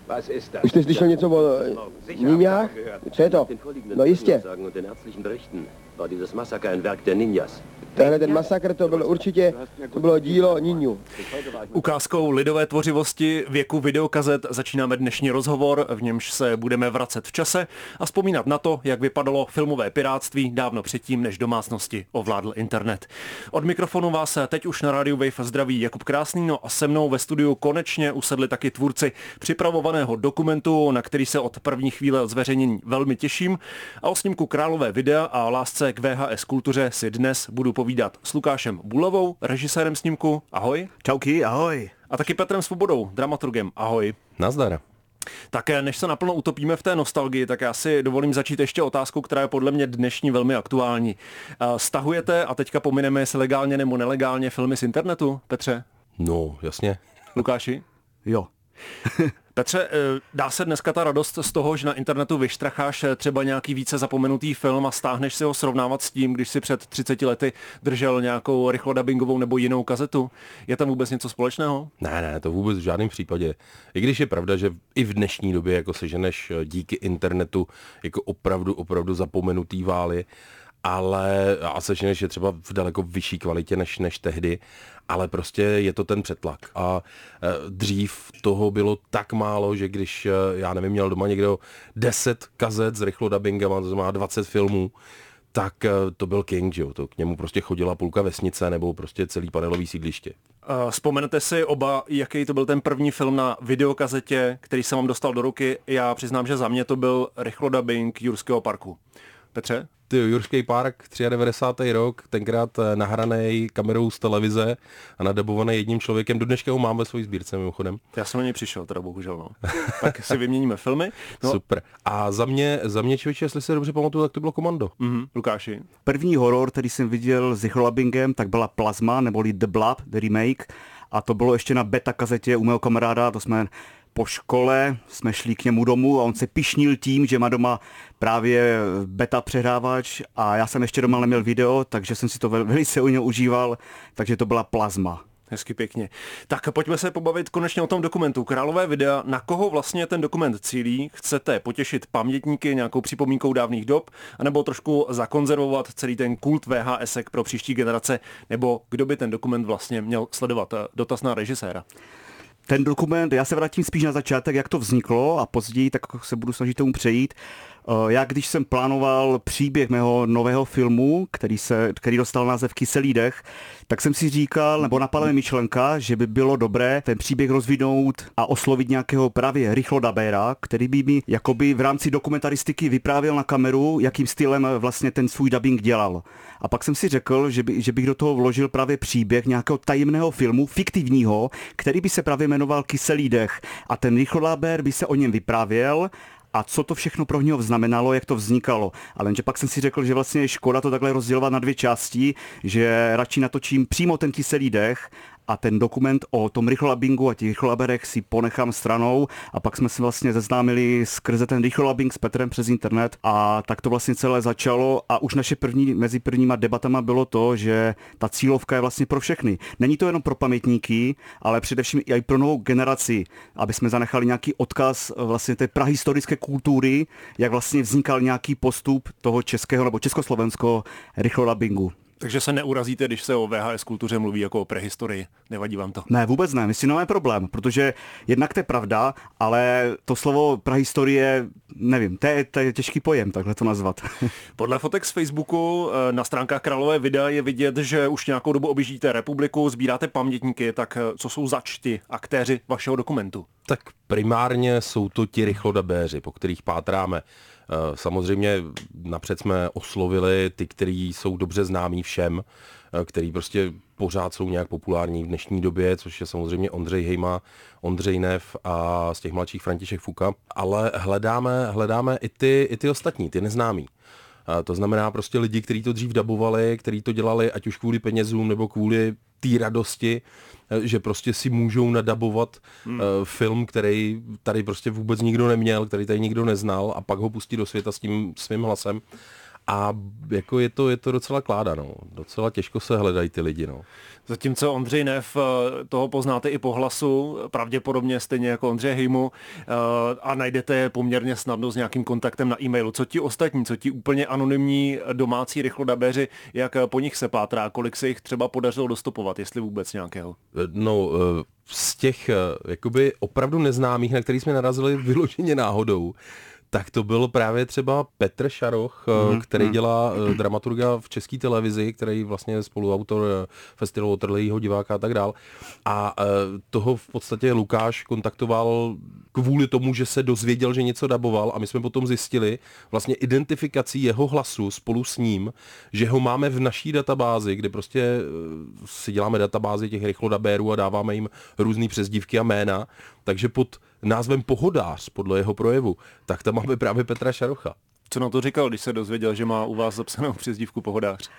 Už jste slyšel něco o ninjách? Co je to? No jistě. Tenhle ten masakr, to bylo dílo ninjů. Ukázkou lidové tvořivosti věku videokazet začínáme dnešní rozhovor, v němž se budeme vracet v čase a vzpomínat na to, jak vypadalo filmové pirátství dávno předtím, než domácnosti ovládl internet. Od mikrofonu vás teď už na rádiu Wave zdraví Jakub Krásný, no a se mnou ve studiu konečně usedli taky tvůrci připravovaného dokumentu, na který se od první chvíle zveřejnění velmi těším, a o snímku Králové videa a lásce k VHS kultuře si dnes budu povídat s Lukášem Bulovou, režisérem snímku. Ahoj. Čauky, ahoj. A taky Petrem Svobodou, dramaturgem. Ahoj. Nazdar. Také než se naplno utopíme v té nostalgii, tak já si dovolím začít ještě otázkou, která je podle mě dnešní velmi aktuální. Stahujete, a teďka pomineme, jestli legálně nebo nelegálně, filmy z internetu, Petře? No, jasně. Lukáši? Jo. Petře, dá se dneska ta radost z toho, že na internetu vyštracháš třeba nějaký více zapomenutý film a stáhneš si ho srovnávat s tím, když si před 30 lety držel nějakou rychlodabingovou nebo jinou kazetu? Je tam vůbec něco společného? Ne, to vůbec v žádném případě. I když je pravda, že i v dnešní době jako seženeš díky internetu jako opravdu zapomenutý vály, ale a seženeš je třeba v daleko vyšší kvalitě než tehdy, ale prostě je to ten přetlak. A dřív toho bylo tak málo, že když, já nevím, měl doma někdo 10 kazet s rychlodabingama, to znamená 20 filmů, tak to byl king, že jo? To k němu prostě chodila půlka vesnice nebo prostě celý panelový sídliště. Vzpomenete si oba, jaký to byl ten první film na videokazetě, který jsem vám dostal do ruky? Já přiznám, že za mě to byl rychlodabing Jurského parku. Petře? Jurský park, 93. rok, tenkrát nahranej kamerou z televize a nadabovaný jedním člověkem. Do dneška ho mám ve své sbírce mimochodem. Já jsem na něj přišel, teda bohužel. No. Tak si vyměníme filmy. No. Super. A za mě člověče, jestli se dobře pamatuju, tak to bylo Komando. Lukáši? První horor, který jsem viděl s rychlodabingem, tak byla Plazma, neboli The Blob, The Remake. A to bylo ještě na beta kazetě u mého kamaráda, to jsme po škole jsme šli k němu domů a on se pyšnil tím, že má doma právě beta přehrávač a já jsem ještě doma neměl video, takže jsem si to velice u něj užíval, takže to byla Plazma. Hezky pěkně. Tak pojďme se pobavit konečně o tom dokumentu Králové videa. Na koho vlastně ten dokument cílí? Chcete potěšit pamětníky nějakou připomínkou dávných dob, anebo trošku zakonzervovat celý ten kult VHSek pro příští generace, nebo kdo by ten dokument vlastně měl sledovat? Dotaz na režiséra. Ten dokument, já se vrátím spíš na začátek, jak to vzniklo a později tak se budu snažit tomu přejít. Já když jsem plánoval příběh mého nového filmu, který dostal název Kyselý dech, tak jsem si říkal, nebo napadla myšlenka, že by bylo dobré ten příběh rozvinout a oslovit nějakého právě rychlodabéra, který by mi jakoby v rámci dokumentaristiky vyprávěl na kameru, jakým stylem vlastně ten svůj dubbing dělal. A pak jsem si řekl, že bych do toho vložil právě příběh nějakého tajemného filmu, fiktivního, který by se právě jmenoval Kyselý dech. A ten rychlodabér by se o něm vyprávěl a co to všechno pro něho znamenalo, jak to vznikalo. Ale jenže pak jsem si řekl, že vlastně je škoda to takhle rozdělovat na dvě části, že radši natočím přímo ten Kyselý dech a ten dokument o tom rychlodabingu a těch rychlolaberech si ponechám stranou a pak jsme se vlastně seznámili skrze ten rychlodabing s Petrem přes internet a tak to vlastně celé začalo a už naše mezi prvníma debatama bylo to, že ta cílovka je vlastně pro všechny. Není to jenom pro pamětníky, ale především i pro novou generaci, aby jsme zanechali nějaký odkaz vlastně té prahistorické kultury, jak vlastně vznikal nějaký postup toho českého nebo československého rychlodabingu. Takže se neurazíte, když se o VHS kultuře mluví jako o prehistorii. Nevadí vám to? Ne, vůbec ne. Myslím, máme problém, protože jednak to je pravda, ale to slovo prehistorie, nevím, to je těžký pojem, takhle to nazvat. Podle fotek z Facebooku na stránkách Králové videa je vidět, že už nějakou dobu objíždíte republiku, sbíráte pamětníky, tak co jsou zač ti aktéři vašeho dokumentu? Tak primárně jsou to ti rychlodabéři, po kterých pátráme. Samozřejmě napřed jsme oslovili ty, kteří jsou dobře známí všem, který prostě pořád jsou nějak populární v dnešní době, což je samozřejmě Ondřej Hejma, Ondřej Nev a z těch mladších František Fuka, ale hledáme i ty ostatní, ty neznámí. To znamená prostě lidi, kteří to dřív dabovali, kteří to dělali ať už kvůli penězům nebo kvůli té radosti, že prostě si můžou nadabovat film, který tady prostě vůbec nikdo neměl, který tady nikdo neznal a pak ho pustit do světa s tím svým hlasem. a jako je to docela kláda, no. Docela těžko se hledají ty lidi, no. Zatímco Ondřej Neff, toho poznáte i po hlasu, pravděpodobně stejně jako Ondřej Hejmu, a najdete je poměrně snadno s nějakým kontaktem na e-mailu. Co ti ostatní, co ti úplně anonymní domácí rychlodabéři, jak po nich se pátrá, kolik se jich třeba podařilo dostopovat, jestli vůbec nějakého? No, z těch jakoby opravdu neznámých, na který jsme narazili vyloženě náhodou, tak to byl právě třeba Petr Šaroch, který dělá dramaturga v České televizi, který vlastně je spoluautor Festivalu Waterlooho diváka a tak dál. A toho v podstatě Lukáš kontaktoval kvůli tomu, že se dozvěděl, že něco daboval, a my jsme potom zjistili vlastně identifikací jeho hlasu spolu s ním, že ho máme v naší databázi, kde prostě si děláme databázi těch rychlodabérů a dáváme jim různý přezdívky a jména, takže pod názvem Pohodář, podle jeho projevu, tak tam máme právě Petra Šarocha. Co na to říkal, když se dozvěděl, že má u vás zapsanou přezdívku Pohodář?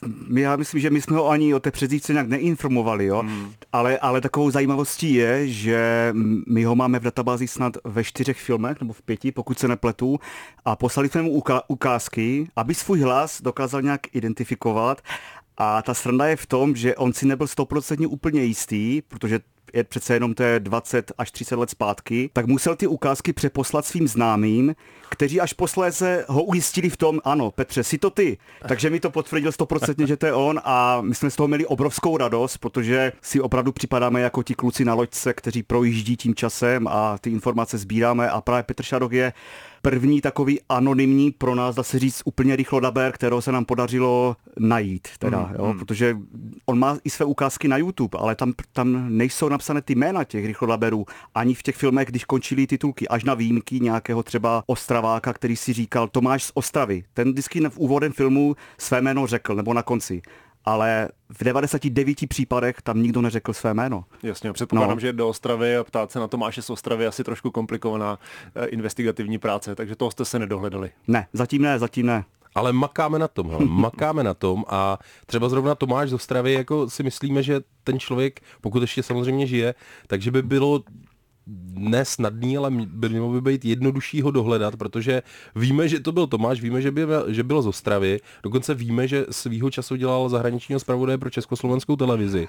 Já myslím, že my jsme ho ani o té přezdívce nějak neinformovali, jo? Ale takovou zajímavostí je, že my ho máme v databázi snad ve 4 filmech, nebo v 5, pokud se nepletu, a poslali jsme mu ukázky, aby svůj hlas dokázal nějak identifikovat. A ta sranda je v tom, že on si nebyl 100% úplně jistý, protože je přece jenom to je 20 až 30 let zpátky, tak musel ty ukázky přeposlat svým známým, kteří až posléze ho ujistili v tom, ano, Petře, jsi to ty. Takže mi to potvrdil 100%, že to je on, a my jsme z toho měli obrovskou radost, protože si opravdu připadáme jako ti kluci na loďce, kteří projíždí tím časem a ty informace sbíráme, a právě Petr Šaroch je první takový anonymní, pro nás, dá se říct, úplně rychlodabér, kterého se nám podařilo najít, teda, jo, protože on má i své ukázky na YouTube, ale tam nejsou napsané ty jména těch rychlodabérů, ani v těch filmech, když končily titulky, až na výjimky nějakého třeba Ostraváka, který si říkal Tomáš z Ostravy. Ten vždycky v úvodem filmu své jméno řekl, nebo na konci. Ale v 99 případech tam nikdo neřekl své jméno. Jasně, předpokládám, že do Ostravy a ptát se na Tomáše z Ostravy asi trošku komplikovaná investigativní práce, takže toho jste se nedohledali. Ne, zatím ne. Ale makáme na tom a třeba zrovna Tomáš z Ostravy, jako si myslíme, že ten člověk, pokud ještě samozřejmě žije, takže by bylo ne snadný, ale mělo by být jednodušší ho dohledat, protože víme, že to byl Tomáš, víme, že byl z Ostravy, dokonce víme, že svýho času dělal zahraničního zpravodaje pro československou televizi,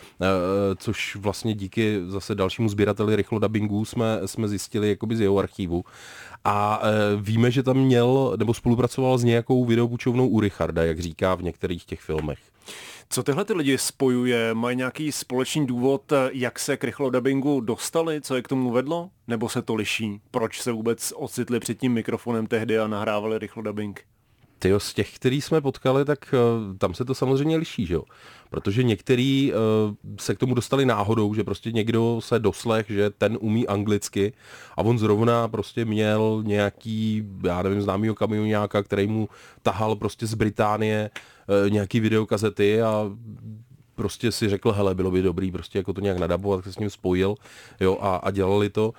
což vlastně díky zase dalšímu sběrateli rychlodabingů jsme zjistili jakoby z jeho archivu. A víme, že tam měl nebo spolupracoval s nějakou videopůjčovnou u Richarda, jak říká v některých těch filmech. Co tyhle ty lidi spojuje? Mají nějaký společný důvod, jak se k rychlodabingu dostali? Co je k tomu vedlo? Nebo se to liší? Proč se vůbec ocitli před tím mikrofonem tehdy a nahrávali rychlodabing? Tyjo, z těch, který jsme potkali, tak tam se to samozřejmě liší, že jo? Protože některý se k tomu dostali náhodou, že prostě někdo se doslech, že ten umí anglicky, a on zrovna prostě měl nějaký, já nevím, známýho kamioňáka, který mu tahal prostě z Británie nějaký videokazety, a prostě si řekl, hele, bylo by dobrý prostě jako to nějak nadabovat, tak se s ním spojil, jo, a dělali to.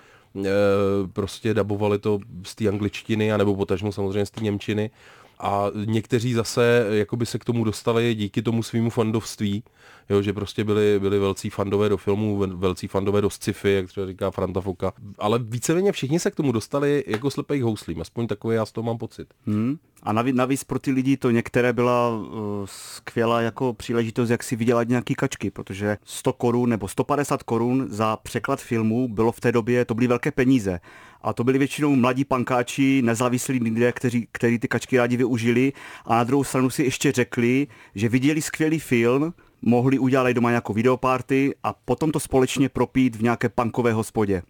Prostě dabovali to z té angličtiny, anebo potažmo samozřejmě z té němčiny. A někteří zase jakoby se k tomu dostali díky tomu svýmu fandovství, jo, že prostě byli velcí fandové do filmů, velcí fandové do sci-fi, jak třeba říká Franta Foka. Ale víceméně všichni se k tomu dostali jako slepej houslím, aspoň takový já z toho mám pocit. A navíc pro ty lidi to některé byla skvělá jako příležitost, jak si vydělat nějaký kačky, protože 100 korun nebo 150 korun za překlad filmu bylo v té době, to byly velké peníze. A to byli většinou mladí pankáči, nezávislí lidé, kteří ty kačky rádi využili, a na druhou stranu si ještě řekli, že viděli skvělý film, mohli udělat doma nějakou videoparty a potom to společně propít v nějaké punkové hospodě.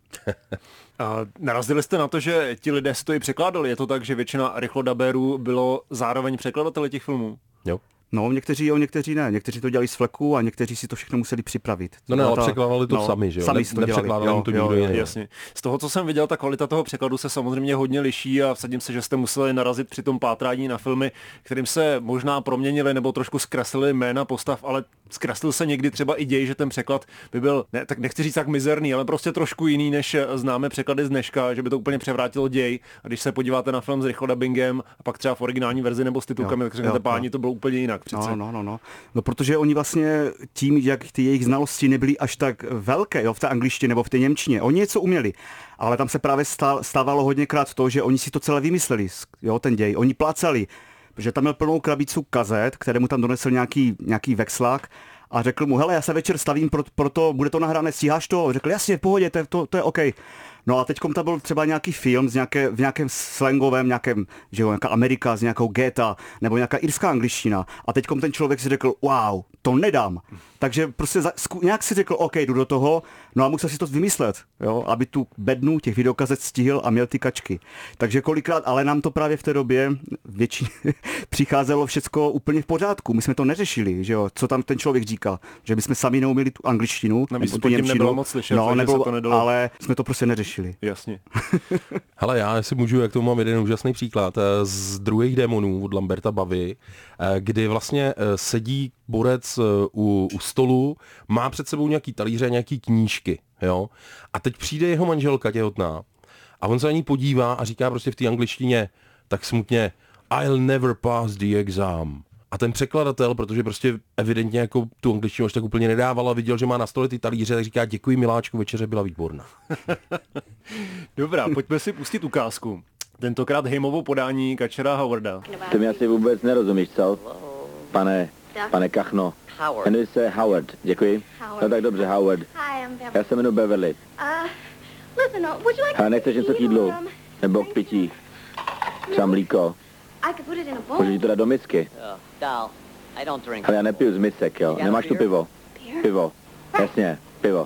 A narazili jste na to, že ti lidé si to i překládali? Je to tak, že většina rychlodabérů bylo zároveň překladateli těch filmů? Jo. No, někteří jo, někteří ne. Někteří to dělali z fleku a někteří si to všechno museli připravit. No ne, ale překládali to sami, že jo? Sami si to dělali. To nikdo jiný. Jasně. Z toho, co jsem viděl, ta kvalita toho překladu se samozřejmě hodně liší a vsadím se, že jste museli narazit při tom pátrání na filmy, kterým se možná proměnili nebo trošku zkreslili jména postav, ale zkreslil se někdy třeba i děj, že ten překlad by byl, ne, tak nechci říct tak mizerný, ale prostě trošku jiný, než známe překlady z dneška, že by to úplně převrátilo děj. A když se podíváte na film s rychlodabingem a pak třeba v originální verzi nebo s titulkami, tak řeknete, páni, to bylo úplně jinak přece. No, protože oni vlastně tím, jak ty jejich znalosti nebyly až tak velké, jo, v té angličtině nebo v té němčině, oni něco uměli, ale tam se právě stávalo hodněkrát to, že oni si to celé vymysleli, jo, ten děj, oni plácali. protože tam měl plnou krabicu kazet, které mu tam donesl nějaký vexlák a řekl mu, hele, já se večer stavím, proto bude to nahrané, stíháš to? Řekl, jasně, v pohodě, to je OK. No a teďkom tam byl třeba nějaký film v nějakém slangovém, nějaká Amerika s nějakou Geta, nebo nějaká irská angličtina. A teďkom ten člověk si řekl, wow, to nedám. Takže prostě nějak si řekl, OK, jdu do toho, no a musel si to vymyslet, jo, aby tu bednu těch videokazet stihl a měl ty kačky. Takže kolikrát, ale nám to právě v té době přicházelo všecko úplně v pořádku. My jsme to neřešili, že jo, co tam ten člověk říkal, že my jsme sami neuměli tu angličtinu, nebo tu němčinu, nebylo moc slyšet, no, ale jsme to prostě neřešili. Jasně. Hele, já si můžu, jak tomu mám jeden úžasný příklad z Druhých démonů od Lamberta Bavy, kdy vlastně sedí borec u stolu, má před sebou nějaký talíře, nějaký knížky, jo? A teď přijde jeho manželka těhotná a on se na ní podívá a říká prostě v té angličtině tak smutně I'll never pass the exam. A ten překladatel, protože prostě evidentně jako tu angličtinu až tak úplně nedával a viděl, že má na stole ty talíře, tak říká děkuji miláčku, večeře byla výborná. Dobrá, pojďme si pustit ukázku. Tentokrát hejmovou podání Kačera Howarda. Ty mi asi vůbec nerozumíš, co? Pane Kachno. Jmenuji se Howard, děkuji. No tak dobře, Howard. Já se jmenuji Beverly. A nechceš něco k jídlu? Nebo k pití? Třeba mlíko? Můžu ti to dát do misky? Ale já nepiju z misek, jo. Nemáš tu pivo? Pivo. Jasně, pivo.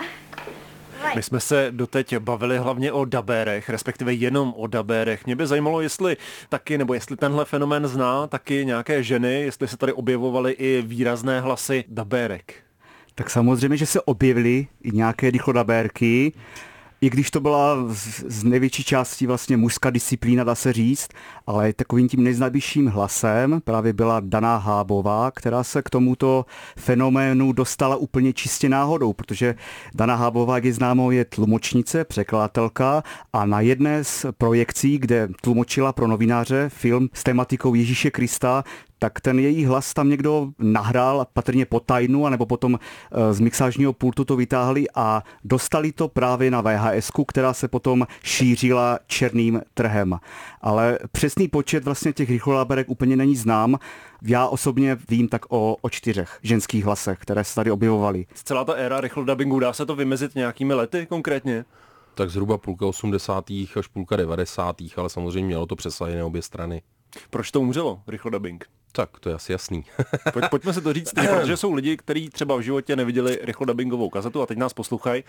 My jsme se doteď bavili hlavně o dabérech, respektive jenom o dabérech. Mě by zajímalo, jestli taky, nebo jestli tenhle fenomén zná taky nějaké ženy, jestli se tady objevovaly i výrazné hlasy dabérek. Tak samozřejmě, že se objevily i nějaké rychlodabérky, i když to byla z největší části vlastně mužská disciplína, dá se říct, ale takovým tím nejznámějším hlasem právě byla Dana Hábová, která se k tomuto fenoménu dostala úplně čistě náhodou, protože Dana Hábová, jak je známo, je tlumočnice, překladatelka a na jedné z projekcí, kde tlumočila pro novináře film s tematikou Ježíše Krista, tak ten její hlas tam někdo nahrál, patrně po tajnu, anebo potom z mixážního pultu to vytáhli a dostali to právě na VHS-ku, která se potom šířila černým trhem. Ale přesný počet vlastně těch rychlodabérek úplně není znám. Já osobně vím tak o 4 ženských hlasech, které se tady objevovaly. Celá ta éra rychlodabingu, dá se to vymezit nějakými lety konkrétně? Tak zhruba půlka 80. až půlka 90. ale samozřejmě mělo to přesahy na obě strany. Proč to umřelo, rychlodabing? Tak, to je asi jasný. Pojďme se to říct, protože jsou lidi, kteří třeba v životě neviděli rychlodabingovou kazetu a teď nás poslouchají.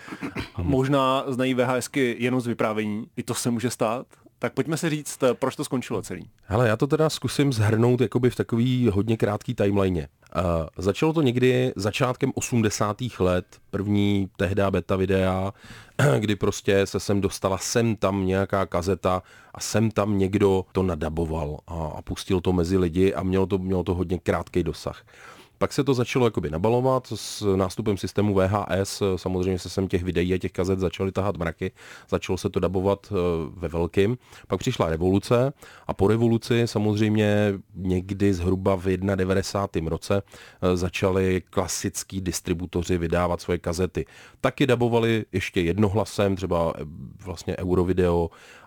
Možná znají VHSky jenom z vyprávění, i to se může stát. Tak pojďme si říct, proč to skončilo celý. Hele, já to teda zkusím shrnout jakoby v takový hodně krátký timeline. Začalo to někdy začátkem 80. let, první tehdy beta videa, kdy prostě se sem dostala sem tam nějaká kazeta a sem tam někdo to nadaboval a pustil to mezi lidi a mělo to hodně krátký dosah. Pak se to začalo jakoby nabalovat s nástupem systému VHS, samozřejmě se sem těch videí a těch kazet začaly tahat mraky, začalo se to dabovat ve velkým. Pak přišla revoluce a po revoluci samozřejmě někdy zhruba v 91. roce začali klasický distributoři vydávat svoje kazety. Taky dabovali ještě jednohlasem, třeba vlastně Eurovideo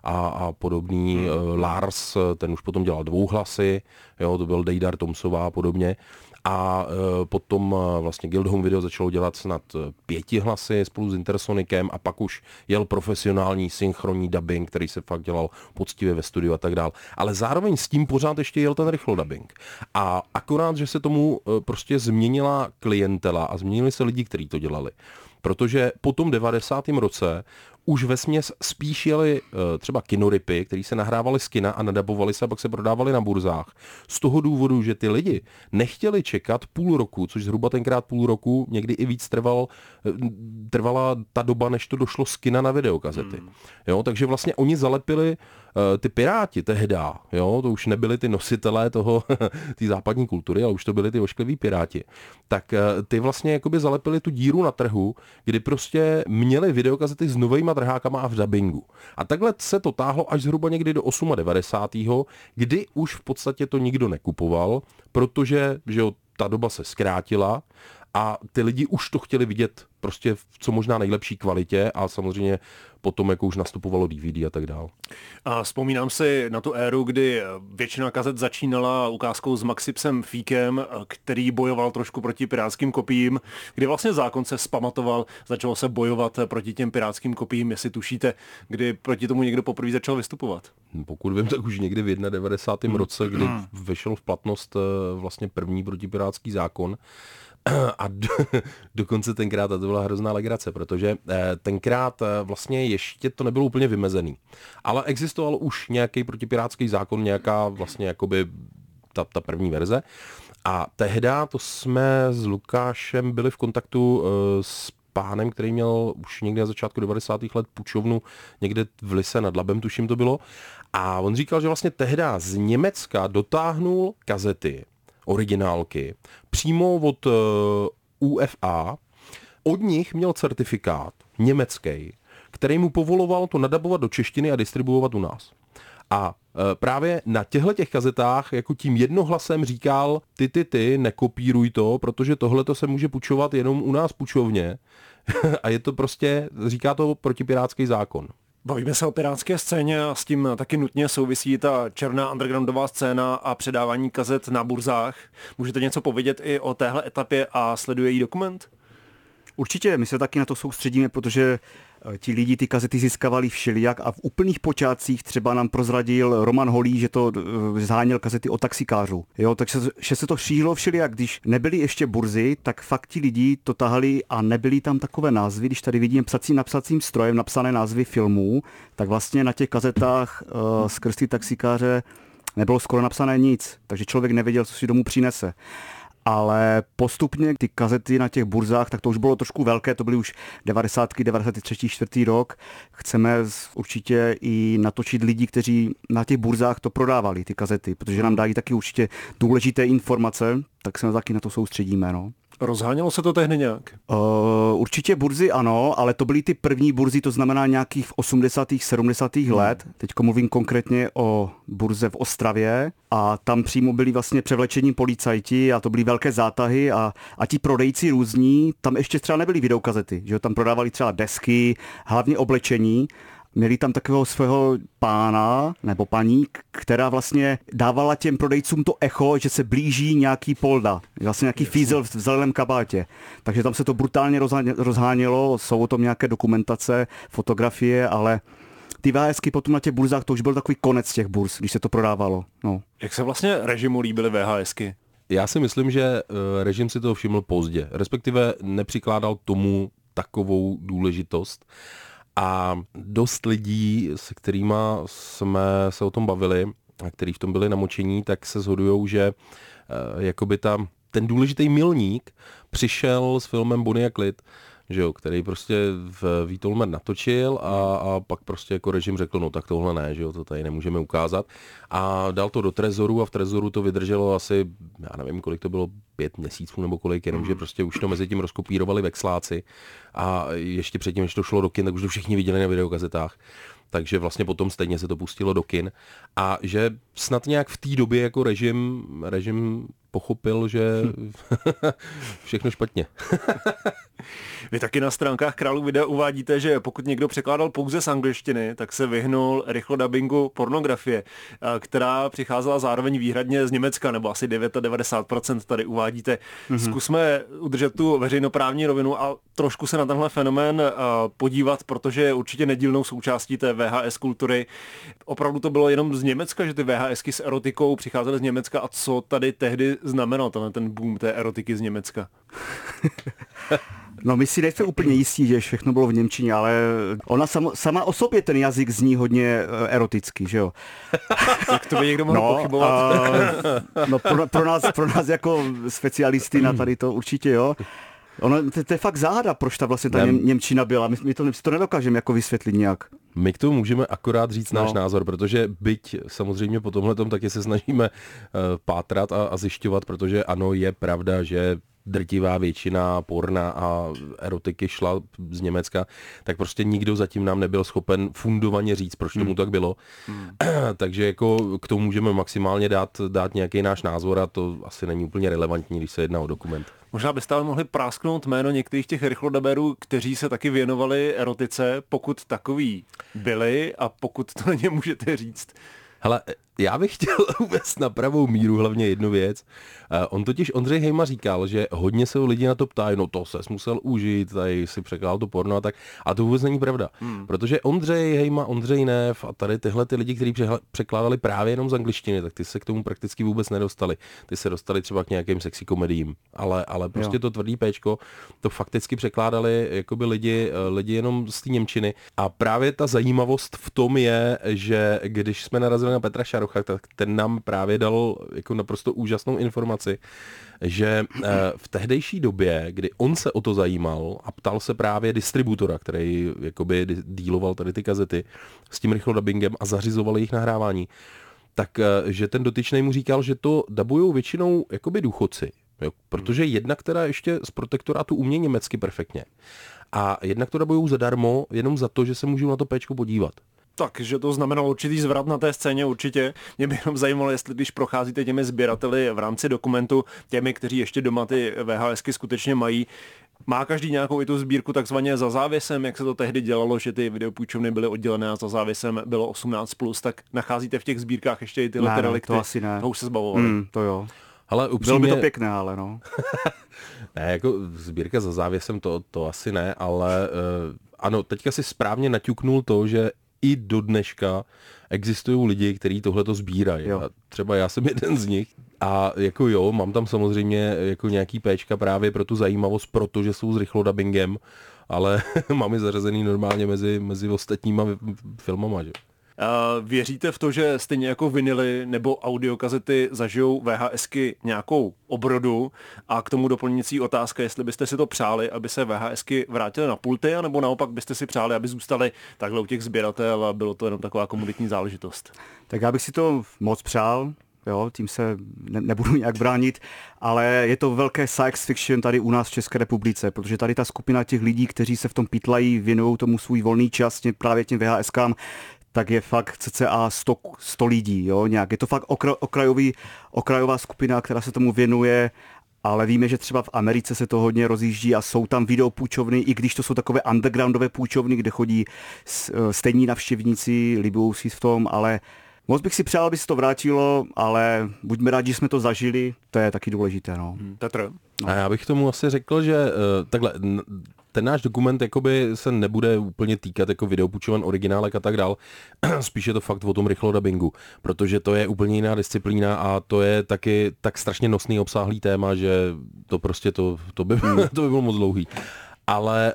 a podobný Lars, ten už potom dělal 2 hlasy, jo, to byl Dejdar Tomsová a podobně. A potom vlastně Guildhome Video začalo dělat snad 5 hlasy spolu s Intersonikem a pak už jel profesionální synchronní dubbing, který se fakt dělal poctivě ve studiu a tak dál. Ale zároveň s tím pořád ještě jel ten rychlodubbing. A akorát, že se tomu prostě změnila klientela a změnili se lidi, kteří to dělali. Protože po tom 90. roce už vesměs spíš jeli třeba kinoripy, který se nahrávali z kina a nadabovali se a pak se prodávali na burzách. Z toho důvodu, že ty lidi nechtěli čekat půl roku, což zhruba tenkrát půl roku, někdy i víc trvala ta doba, než to došlo z kina na videokazety. Jo, takže vlastně oni zalepili ty Piráti tehda, jo, to už nebyli ty nositelé toho, ty západní kultury, ale už to byli ty oškliví Piráti. Tak ty vlastně jakoby zalepili tu díru na trhu, kdy prostě měli videokazety s novejma trhákama a v dabingu. A takhle se to táhlo až zhruba někdy do 98., kdy už v podstatě to nikdo nekupoval, protože že jo, ta doba se zkrátila a ty lidi už to chtěli vidět prostě v co možná nejlepší kvalitě a samozřejmě potom, jako už nastupovalo DVD a tak dál. A vzpomínám si na tu éru, kdy většina kazet začínala ukázkou s Maxipsem Fíkem, který bojoval trošku proti pirátským kopiím, kdy vlastně zákon se zpamatoval, začalo se bojovat proti těm pirátským kopiím, jestli tušíte, kdy proti tomu někdo poprvé začal vystupovat. Pokud vím, tak už někdy v 91. roce, kdy vešel v platnost vlastně první protipirátský zákon, a dokonce tenkrát, a to byla hrozná legrace, protože tenkrát vlastně ještě to nebylo úplně vymezený. Ale existoval už nějaký protipirátský zákon, nějaká vlastně jakoby ta první verze. A tehda to jsme s Lukášem byli v kontaktu s pánem, který měl už někde na začátku 90. let půjčovnu někde v Lise nad Labem, tuším to bylo. A on říkal, že vlastně tehda z Německa dotáhnul kazety, originálky, přímo od UFA. Od nich měl certifikát německý, který mu povoloval to nadabovat do češtiny a distribuovat u nás. A právě na těchto kazetách jako tím jednohlasem říkal, ty, nekopíruj to, protože tohleto se může půjčovat jenom u nás půjčovně. A je to prostě, říká to protipirátský zákon. Bavíme se o pirátské scéně a s tím taky nutně souvisí ta černá undergroundová scéna a předávání kazet na burzách. Můžete něco povědět i o téhle etapě a sleduje jí dokument? Určitě, my se taky na to soustředíme, protože ti lidi ty kazety získávali všelijak a v úplných počátcích třeba nám prozradil Roman Holý, že to zháněl kazety od taxikářů. Jo, takže se to šířilo všelijak. Když nebyly ještě burzy, tak fakt ti lidi to tahali a nebyly tam takové názvy. Když tady vidím psacím strojem napsané názvy filmů, tak vlastně na těch kazetách skrz ty taxikáře nebylo skoro napsané nic, takže člověk nevěděl, co si domů přinese. Ale postupně ty kazety na těch burzách, tak to už bylo trošku velké, to byly už 90. 93. 4. rok. Chceme určitě i natočit lidi, kteří na těch burzách to prodávali, ty kazety, protože nám dají taky určitě důležité informace, tak se taky na to soustředíme. No. Rozhánělo se to tehdy nějak? Určitě burzy ano, ale to byly ty první burzy, to znamená nějakých 80. 70. let. Teďko mluvím konkrétně o burze v Ostravě a tam přímo byli vlastně převlečení policajti a to byly velké zátahy a ti prodejci různí, tam ještě třeba nebyly videokazety, že tam prodávali třeba desky, hlavně oblečení. Měli tam takového svého pána nebo paní, která vlastně dávala těm prodejcům to echo, že se blíží nějaký polda, vlastně nějaký fízel v zeleném kabátě. Takže tam se to brutálně rozhánělo, jsou o tom nějaké dokumentace, fotografie, ale ty VHSky potom na těch burzách, to už byl takový konec těch burz, když se to prodávalo. No. Jak se vlastně režimu líbily VHSky? Já si myslím, že režim si toho všiml pozdě, respektive nepřikládal tomu takovou důležitost. A dost lidí, se kterýma jsme se o tom bavili a kteří v tom byli namočení, tak se shodujou, že jakoby ten důležitý milník přišel s filmem Bonnie a Clyde, že jo, který prostě Vít Olmer natočil a pak prostě jako režim řekl, no tak tohle ne, že jo, to tady nemůžeme ukázat. A dal to do Trezoru a v Trezoru to vydrželo asi, já nevím, kolik to bylo, 5 měsíců nebo kolik, jenomže prostě už to mezi tím rozkopírovali vexláci a ještě předtím, než to šlo do kin, tak už to všichni viděli na videokazetách. Takže vlastně potom stejně se to pustilo do kin. A že snad nějak v té době jako režim pochopil, že všechno špatně. Vy taky na stránkách Králů videa uvádíte, že pokud někdo překládal pouze z angličtiny, tak se vyhnul rychlodabingu pornografie, která přicházela zároveň výhradně z Německa, nebo asi 99% tady uvádíte. Zkusme udržet tu veřejnoprávní rovinu a trošku se na tenhle fenomén podívat, protože je určitě nedílnou součástí té VHS kultury. Opravdu to bylo jenom z Německa, že ty VHSky s erotikou přicházely z Německa a co tady tehdy znamenal ten boom té erotiky z Německa? No my si nejsme úplně jistí, že všechno bylo v němčině, ale ona sama o sobě ten jazyk zní hodně erotický, že jo? Tak to by někdo mohl pochybovat. No pro nás jako specialisty na tady to určitě jo. Ono, to je fakt záhada, proč ta vlastně ta němčina byla. My to nedokážeme jako vysvětlit nějak. My k tomu můžeme akorát říct náš názor, protože byť samozřejmě po tomhletom taky se snažíme pátrat a zjišťovat, protože ano, je pravda, že drtivá většina porna a erotiky šla z Německa, tak prostě nikdo zatím nám nebyl schopen fundovaně říct, proč tomu tak bylo. Takže jako k tomu můžeme maximálně dát nějaký náš názor a to asi není úplně relevantní, když se jedná o dokument. Možná byste ale mohli prásknout jméno některých těch rychlodaberů, kteří se taky věnovali erotice, pokud takový byli a pokud to na ně můžete říct. Hele, já bych chtěl uvést na pravou míru hlavně jednu věc. On totiž Ondřej Hejma říkal, že hodně se lidi na to ptají, no to ses musel užít, tady si překládal to porno a tak. A to vůbec není pravda. Protože Ondřej Hejma, Ondřej Nev a tady tyhle ty lidi, kteří překládali právě jenom z angličtiny, tak ty se k tomu prakticky vůbec nedostali. Ty se dostali třeba k nějakým sexy komediím. Ale prostě to tvrdý péčko, to fakticky překládali jakoby lidi jenom z té němčiny. A právě ta zajímavost v tom je, že když jsme narazili na Petra Šarocha, tak ten nám právě dal jako naprosto úžasnou informaci, že v tehdejší době, kdy on se o to zajímal a ptal se právě distributora, který jakoby díloval tady ty kazety s tím rychlodubbingem a zařizoval jejich nahrávání, tak že ten dotyčnej mu říkal, že to dabujou většinou jakoby důchodci, jo, protože jednak teda ještě z protektorátu umějí německy perfektně a jednak to dabujou zadarmo jenom za to, že se můžou na to péčko podívat. Takže to znamenalo určitý zvrat na té scéně určitě. Mě by jenom zajímalo, jestli když procházíte těmi sběrateli v rámci dokumentu, těmi, kteří ještě doma ty VHSky skutečně mají, má každý nějakou i tu sbírku takzvaně za závěsem, jak se to tehdy dělalo, že ty videopůjčovny byly oddělené a za závěsem bylo 18+, tak nacházíte v těch sbírkách ještě i tyhle relikty. To asi ne. To už se zbavovali. To jo. Ale upřímně... Bylo by to pěkné, ale no. Ne, jako sbírka za závěsem to asi ne, ale ano, teďka si správně naťuknul to, že i do dneška existují lidi, kteří tohleto sbírají. A třeba já jsem jeden z nich. A jako jo, mám tam samozřejmě jako nějaký péčka právě pro tu zajímavost, protože jsou s rychlodubbingem, ale mám je zařazený normálně mezi ostatníma filmama, že? Věříte v to, že stejně jako vinily nebo audiokazety zažijou VHSky nějakou obrodu a k tomu doplňující otázka, jestli byste si to přáli, aby se VHSky vrátily na pulty, anebo naopak byste si přáli, aby zůstaly takhle u těch sběratel a bylo to jenom taková komunitní záležitost? Tak já bych si to moc přál, jo, tím se nebudu nějak bránit, ale je to velké science fiction tady u nás v České republice, protože tady ta skupina těch lidí, kteří se v tom pítlají, věnují tomu svůj volný čas právě těm VHSkám, tak je fakt cca 100 lidí, jo, nějak. Je to fakt okrajová skupina, která se tomu věnuje, ale víme, že třeba v Americe se to hodně rozjíždí a jsou tam videopůjčovny, i když to jsou takové undergroundové půjčovny, kde chodí stejní navštěvníci, libují si v tom, ale moc bych si přál, aby se to vrátilo, ale buďme rádi, že jsme to zažili, to je taky důležité, no. Petr? A já bych tomu asi řekl, že takhle... Ten náš dokument jakoby se nebude úplně týkat jako videopůjčovan originálek a tak dál. Spíš je to fakt o tom rychlodubbingu, protože to je úplně jiná disciplína a to je taky tak strašně nosný obsáhlý téma, že to prostě to by bylo moc dlouhý. Ale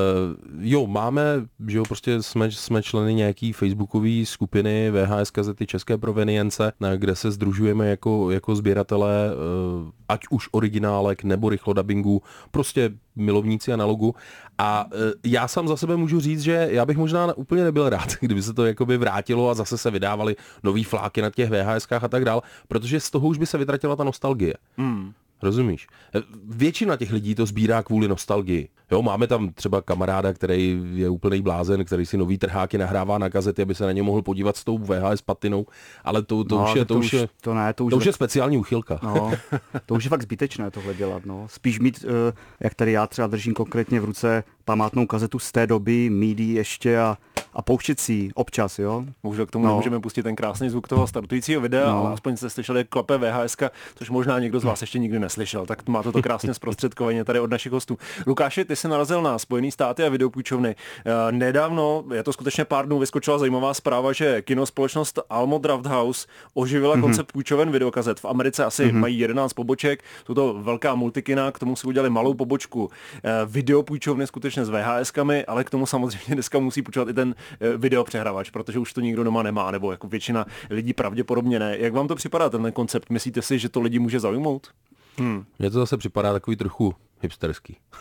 jo, máme, že jo, prostě jsme členy nějaký facebookové skupiny VHS kazety České provenience, kde se sdružujeme jako sběratelé, ať už originálek nebo rychlodubbingu, prostě milovníci analogu. A já sám za sebe můžu říct, že já bych možná úplně nebyl rád, kdyby se to jakoby vrátilo a zase se vydávaly nový fláky na těch VHSkách a tak dál, protože z toho už by se vytratila ta nostalgie. Rozumíš? Většina těch lidí to sbírá kvůli nostalgii. Jo, máme tam třeba kamaráda, který je úplný blázen, který si nový trháky nahrává na kazety, aby se na ně mohl podívat s tou VHS patinou, ale to už je speciální úchylka. No, to už je fakt zbytečné tohle dělat, no. Spíš mít, jak tady já třeba držím konkrétně v ruce památnou kazetu z té doby, MIDI ještě a pouštět si občas, jo. Můžeme k tomu můžeme pustit ten krásný zvuk toho startujícího videa, ale aspoň jste slyšeli, jak klape VHSka, což možná někdo z vás ještě nikdy neslyšel, tak máte to krásně zprostředkovaně tady od našich hostů. Lukáši, ty jsi narazil na Spojené státy a videopůjčovny. Nedávno, je to skutečně pár dnů, vyskočila zajímavá zpráva, že kinospolečnost Almo Drafthouse oživila koncept půjčoven videokazet. V Americe asi mají 11 poboček, jsou to velká multikina, k tomu si udělali malou pobočku videopůjčovny skutečně s VHSkami, ale k tomu samozřejmě dneska musí půjčovat i ten videopřehrávač, protože už to nikdo doma nemá, nebo jako většina lidí pravděpodobně ne. Jak vám to připadá, ten koncept? Myslíte si, že to lidi může zaujmout? Mně to zase připadá takový trochu hipsterský.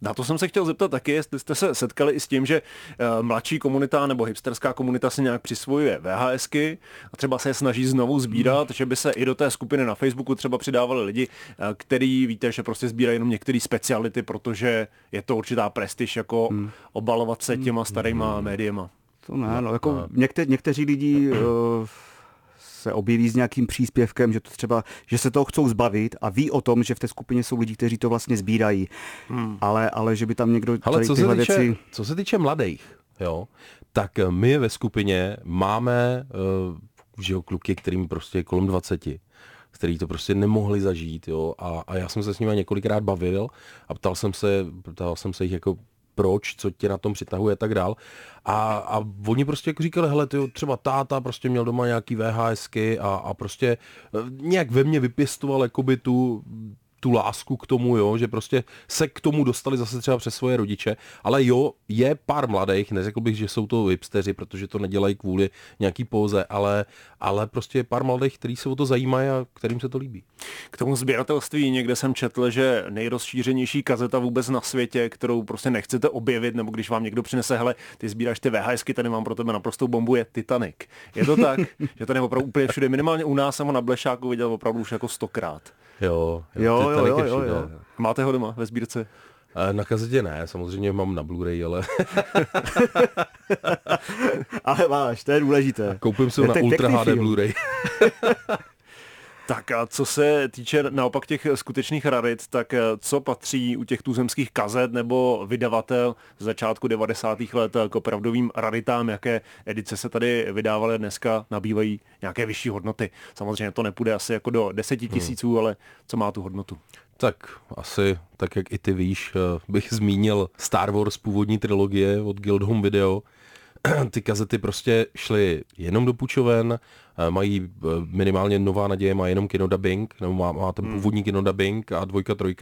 Na to jsem se chtěl zeptat taky, jestli jste se setkali i s tím, že mladší komunita nebo hipsterská komunita si nějak přisvojuje VHSky a třeba se je snaží znovu sbírat, že by se i do té skupiny na Facebooku třeba přidávali lidi, který víte, že prostě sbírají jenom některé speciality, protože je to určitá prestiž, jako obalovat se těma starýma médiema. To ne, no, jako někteří lidi se objeví s nějakým příspěvkem, že to třeba, že se toho chcou zbavit a ví o tom, že v té skupině jsou lidi, kteří to vlastně sbírají. Ale že by tam někdo tyhle věci... Co se týče mladých, jo, tak my ve skupině máme že jo, kluky, kterým prostě kolem 20, který to prostě nemohli zažít, jo, a já jsem se s nimi několikrát bavil a ptal jsem se jich jako proč, co tě na tom přitahuje a tak dál. A oni prostě jako říkali, hele, tyjo, třeba táta prostě měl doma nějaký VHSky a prostě nějak ve mně vypěstoval jakoby tu lásku k tomu, jo, že prostě se k tomu dostali zase třeba přes svoje rodiče, ale jo, je pár mladých, neřekl bych, že jsou to hipsteři, protože to nedělají kvůli nějaký póze, ale prostě je pár mladých, kteří se o to zajímají a kterým se to líbí. K tomu sběratelství někde jsem četl, že nejrozšířenější kazeta vůbec na světě, kterou prostě nechcete objevit, nebo když vám někdo přinese, hele, ty sbíráš ty VHSky, tady mám pro tebe naprostou bombu, je Titanic. Je to tak, že to je opravdu úplně všude, minimálně u nás jsem ho na Blešáku viděl opravdu už jako 100krát. Jo. Máte ho doma ve sbírce? Na kazetě ne, samozřejmě mám na Blu-ray, ale... Ale máš, to je důležité. Koupím si ho na Ultra HD Blu-ray. Tak a co se týče naopak těch skutečných rarit, tak co patří u těch tuzemských kazet nebo vydavatel z začátku 90. let k opravdovým raritám, jaké edice se tady vydávaly dneska nabývají nějaké vyšší hodnoty. Samozřejmě to nepůjde asi jako do 10 000, ale co má tu hodnotu? Tak asi, tak jak i ty víš, bych zmínil Star Wars původní trilogie od Guild Home Video. Ty kazety prostě šly jenom do půjčoven, mají minimálně Nová naděje, má jenom kinodubbing, nebo má ten původní kinodubbing a 2, 3,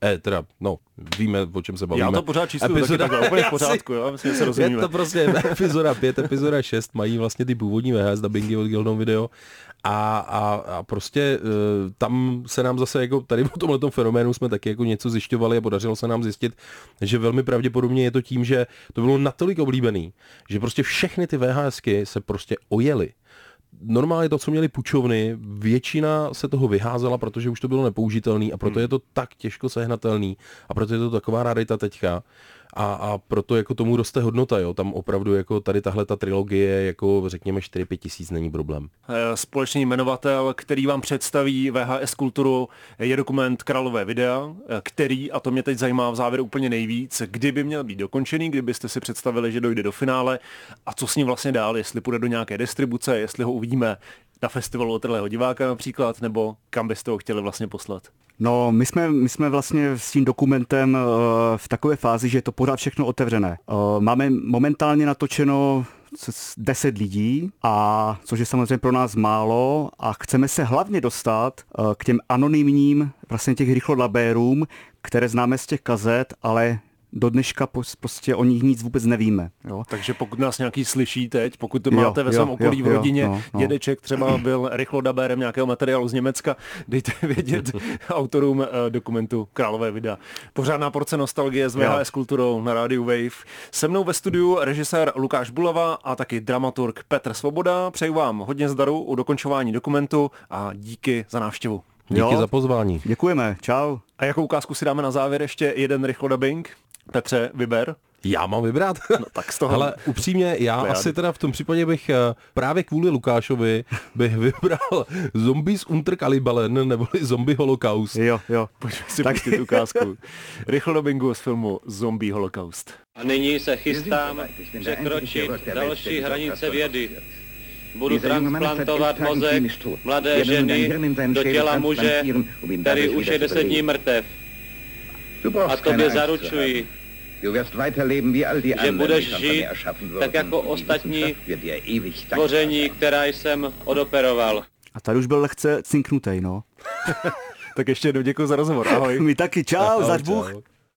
víme, o čem se bavíme. Já to pořád číslu taky takhle, úplně v pořádku, jo, myslím, že se rozumíme. Je to prostě epizoda 5, epizoda 6, mají vlastně ty původní VHS dubbingy od Guild Home Video a prostě tam se nám zase jako tady po tomhletom fenoménu jsme taky jako něco zjišťovali a podařilo se nám zjistit, že velmi pravděpodobně je to tím, že to bylo natolik oblíbený, že prostě všechny ty VHSky se prostě ojely. Normálně to, co měli půjčovny, většina se toho vyházela, protože už to bylo nepoužitelný a proto je to tak těžko sehnatelný a proto je to taková rarita teďka a proto jako tomu roste hodnota, jo, tam opravdu jako tady tahle ta trilogie jako řekněme 4-5 tisíc není problém. Společný jmenovatel, který vám představí VHS kulturu, je dokument Králové videa, který, a to mě teď zajímá v závěru úplně nejvíc, kdyby měl být dokončený, kdybyste si představili, že dojde do finále a co s ním vlastně dál, jestli půjde do nějaké distribuce, jestli ho uvidíme na festivalu Otrlého diváka například, nebo kam byste ho chtěli vlastně poslat? No, my jsme vlastně s tím dokumentem v takové fázi, že je to pořád všechno otevřené. Máme momentálně natočeno 10 lidí, a což je samozřejmě pro nás málo a chceme se hlavně dostat k těm anonymním vlastně těch rychlodabérům, které známe z těch kazet, ale do dneška prostě o nich nic vůbec nevíme. Jo. Takže pokud nás nějaký slyší teď, pokud to máte ve svém okolí v rodině, dědeček třeba byl rychlodabérem nějakého materiálu z Německa, dejte vědět autorům dokumentu Králové videa. Pořádná porce nostalgie s VHS kulturou na rádiu Wave. Se mnou ve studiu režisér Lukáš Bulava a taky dramaturg Petr Svoboda. Přeju vám hodně zdaru u dokončování dokumentu a díky za návštěvu. Díky za pozvání. Děkujeme, čau. A jakou ukázku si dáme na závěr ještě jeden rychlodubbing? Petře, vyber. Já mám vybrat? No tak z toho. Ale upřímně, já asi teda v tom případě bych právě kvůli Lukášovi bych vybral Zombies unter Cannibalen neboli Zombie Holocaust. Jo. Pojďme si pustit ukázku rychlodubingu z filmu Zombie Holocaust. A nyní se chystám překročit další hranice vědy. Budu transplantovat mozek mladé ženy do těla muže, který už je 10 dní mrtev. A tobě zaručuji, že budeš žít tak jako ostatní tvoření, která jsem odoperoval. A tady už byl lehce cinknutej, no. Tak ještě jednou děkuji za rozhovor, ahoj. My taky, čau, zač Bůh.